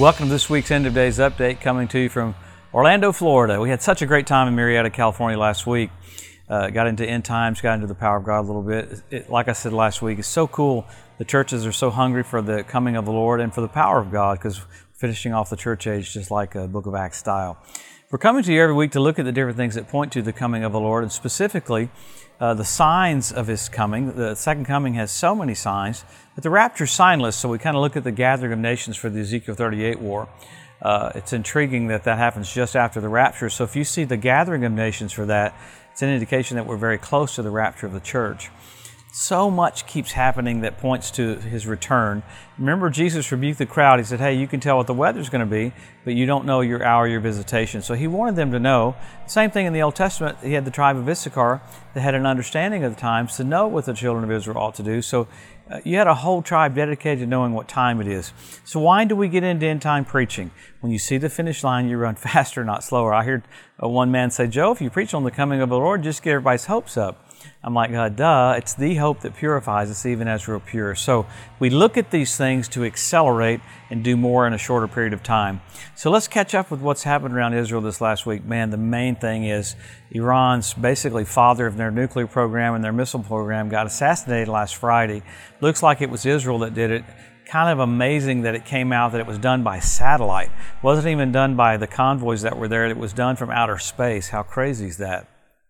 Welcome to this week's End of Days Update, coming to you from Orlando, Florida. We had such a great time in Murrieta, California last week. Got into end times, got into the power of God a little bit. Like I said last week, it's so cool. The churches are so hungry for the coming of the Lord and for the power of God, because we're finishing off the church age just like a Book of Acts style. We're coming to you every week to look at the different things that point to the coming of the Lord, and specifically the signs of His coming. The second coming has so many signs, but the rapture is signless, so we kind of look at the gathering of nations for the Ezekiel 38 war. It's intriguing that that happens just after the rapture, so if you see the gathering of nations for that, it's an indication that we're very close to the rapture of the church. So much keeps happening that points to His return. Remember, Jesus rebuked the crowd. He said, hey, you can tell what the weather's going to be, but you don't know your hour, your visitation. So He wanted them to know. Same thing in the Old Testament. He had the tribe of Issachar that had an understanding of the times to know what the children of Israel ought to do. So you had a whole tribe dedicated to knowing what time it is. So why do we get into end time preaching? When you see the finish line, you run faster, not slower. I heard one man say, Joe, if you preach on the coming of the Lord, just get everybody's hopes up. I'm like, duh, it's the hope that purifies us even as we're pure. So we look at these things to accelerate and do more in a shorter period of time. So let's catch up with what's happened around Israel this last week. Man, the main thing is Iran's basically father of their nuclear program and their missile program got assassinated last Friday. Looks like it was Israel that did it. Kind of amazing that it came out that it was done by satellite. It wasn't even done by the convoys that were there. It was done from outer space. How crazy is that?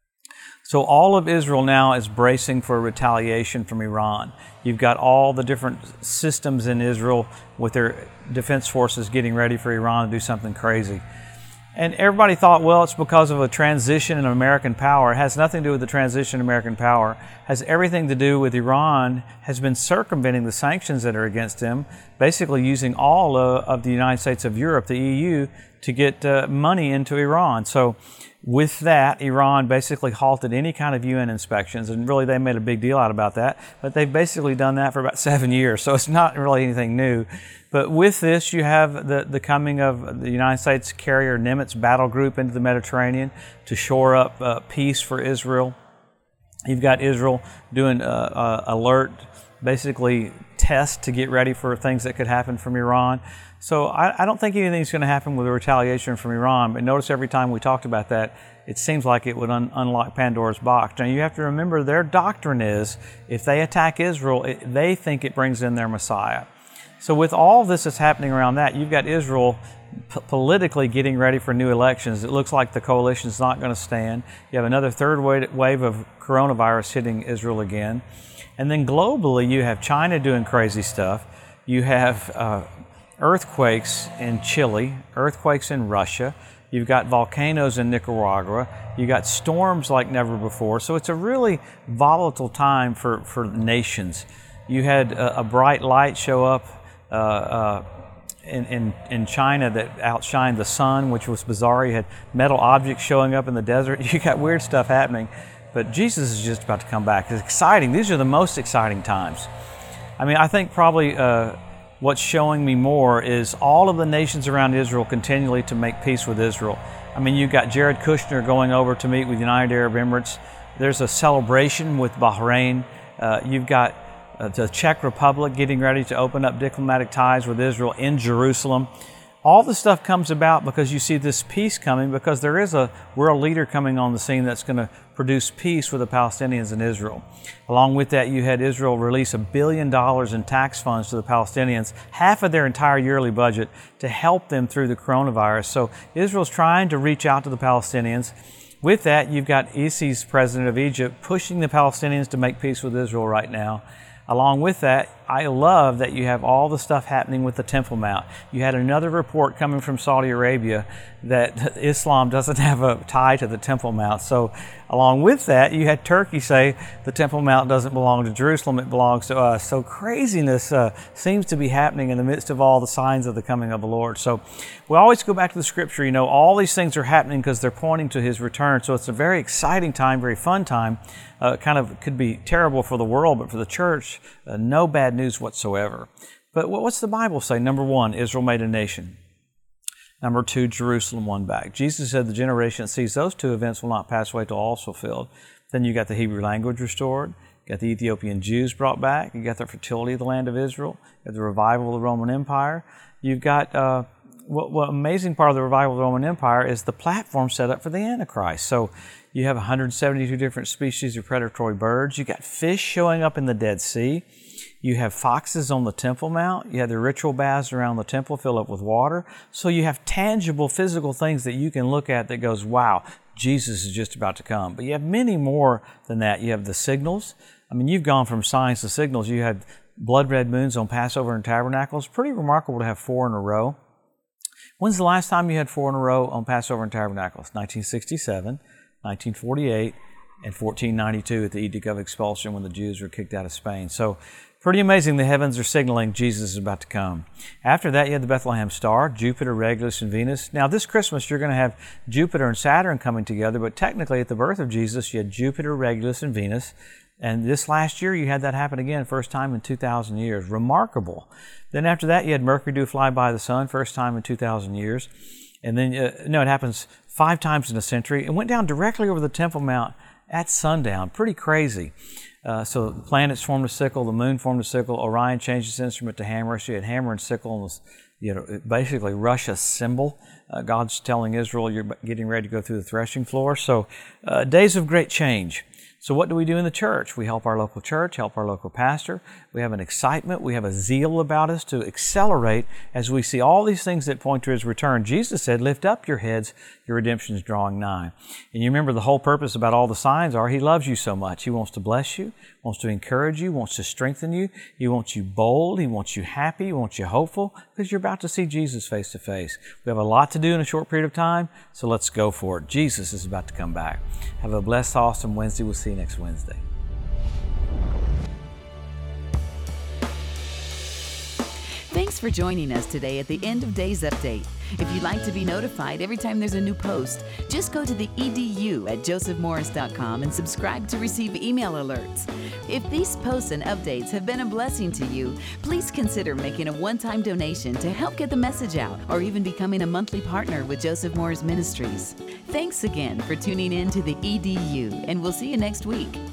So all of Israel now is bracing for retaliation from Iran. You've got all the different systems in Israel with their defense forces getting ready for Iran to do something crazy. And everybody thought, well, it's because of a transition in American power. It has nothing to do with the transition in American power. It has everything to do with Iran has been circumventing the sanctions that are against them, basically using all of the United States of Europe, the EU, to get money into Iran. So with that, Iran basically halted any kind of UN inspections, and really they made a big deal out about that, but they've basically done that for about 7 years, so it's not really anything new. But with this, you have the coming of the United States carrier Nimitz battle group into the Mediterranean to shore up peace for Israel. You've got Israel doing alert, basically tests to get ready for things that could happen from Iran. So I don't think anything's going to happen with a retaliation from Iran, but notice every time we talked about that, it seems like it would unlock Pandora's box. Now you have to remember their doctrine is if they attack Israel, they think it brings in their Messiah. So with all this that's happening around that, you've got Israel politically getting ready for new elections. It looks like the coalition is not going to stand. You have another third wave of coronavirus hitting Israel again. And then globally, you have China doing crazy stuff. You have earthquakes in Chile, earthquakes in Russia. You've got volcanoes in Nicaragua. You've got storms like never before. So it's a really volatile time for nations. You had a bright light show up in China that outshined the sun, which was bizarre. You had metal objects showing up in the desert. You got weird stuff happening. But Jesus is just about to come back. It's exciting. These are the most exciting times. I mean, I think probably what's showing me more is all of the nations around Israel continually to make peace with Israel. I mean, you've got Jared Kushner going over to meet with United Arab Emirates. There's a celebration with Bahrain. You've got the Czech Republic getting ready to open up diplomatic ties with Israel in Jerusalem. All this stuff comes about because you see this peace coming, because there is a world leader coming on the scene that's going to produce peace with the Palestinians and Israel. Along with that, you had Israel release $1 billion in tax funds to the Palestinians, half of their entire yearly budget, to help them through the coronavirus. So Israel's trying to reach out to the Palestinians. With that, you've got Sisi, president of Egypt, pushing the Palestinians to make peace with Israel right now. Along with that, I love that you have all the stuff happening with the Temple Mount. You had another report coming from Saudi Arabia that Islam doesn't have a tie to the Temple Mount. So along with that, you had Turkey say the Temple Mount doesn't belong to Jerusalem, it belongs to us. So craziness seems to be happening in the midst of all the signs of the coming of the Lord. So we always go back to the scripture. You know, all these things are happening because they're pointing to His return. So it's a very exciting time, very fun time. Kind of could be terrible for the world, but for the church, no bad news whatsoever. But what's the Bible say? Number one, Israel made a nation. Number two, Jerusalem won back. Jesus said the generation that sees those two events will not pass away till all is fulfilled. Then you got the Hebrew language restored. You got the Ethiopian Jews brought back. You got the fertility of the land of Israel. You got the revival of the Roman Empire. You've got what amazing part of the revival of the Roman Empire is the platform set up for the Antichrist. So you have 172 different species of predatory birds. You got fish showing up in the Dead Sea. You have foxes on the Temple Mount. You have the ritual baths around the temple filled up with water. So you have tangible physical things that you can look at that goes, wow, Jesus is just about to come. But you have many more than that. You have the signals. I mean, you've gone from signs to signals. You had blood red moons on Passover and Tabernacles. Pretty remarkable to have 4 in a row. When's the last time you had 4 in a row on Passover and Tabernacles? 1967, 1948, and 1492 at the Edict of Expulsion when the Jews were kicked out of Spain. So pretty amazing. The heavens are signaling Jesus is about to come. After that, you had the Bethlehem star, Jupiter, Regulus, and Venus. Now, this Christmas, you're going to have Jupiter and Saturn coming together, but technically at the birth of Jesus, you had Jupiter, Regulus, and Venus. And this last year, you had that happen again, first time in 2,000 years. Remarkable. Then after that, you had Mercury do fly by the sun, first time in 2,000 years. And then, it happens 5 times in a century. It went down directly over the Temple Mount at sundown. Pretty crazy. So the planets formed a sickle, the moon formed a sickle, Orion changed its instrument to hammer. So you had hammer and sickle, and basically Russia's symbol. God's telling Israel, you're getting ready to go through the threshing floor. So days of great change. So what do we do in the church? We help our local church, help our local pastor. We have an excitement, we have a zeal about us to accelerate as we see all these things that point to His return. Jesus said, lift up your heads, your redemption is drawing nigh. And you remember the whole purpose about all the signs are He loves you so much. He wants to bless you, wants to encourage you, wants to strengthen you. He wants you bold, He wants you happy, He wants you hopeful, because you're about to see Jesus face to face. We have a lot to do in a short period of time, so let's go for it. Jesus is about to come back. Have a blessed, awesome Wednesday. We'll see you next Wednesday. Thanks for joining us today at the End of Days Update. If you'd like to be notified every time there's a new post, just go to the edu at josephmorris.com and subscribe to receive email alerts. If these posts and updates have been a blessing to you, please consider making a one-time donation to help get the message out, or even becoming a monthly partner with Joseph Morris Ministries. Thanks again for tuning in to the EDU, and we'll see you next week.